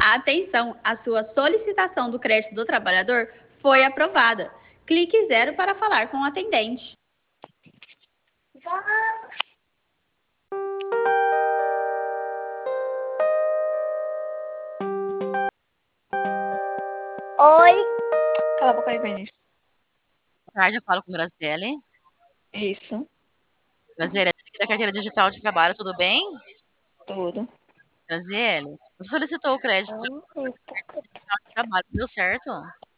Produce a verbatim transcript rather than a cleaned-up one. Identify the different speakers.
Speaker 1: Atenção, a sua solicitação do crédito do trabalhador foi aprovada. Clique zero para falar com o atendente.
Speaker 2: Oi. Cala a boca aí, Benício.
Speaker 3: Boa tarde, eu falo com Graziele.
Speaker 2: Isso,
Speaker 3: Graziele, aqui da carteira digital de trabalho, tudo bem?
Speaker 2: tudo.
Speaker 3: Graziele, você solicitou o crédito
Speaker 2: Hum,
Speaker 3: de trabalho, deu certo?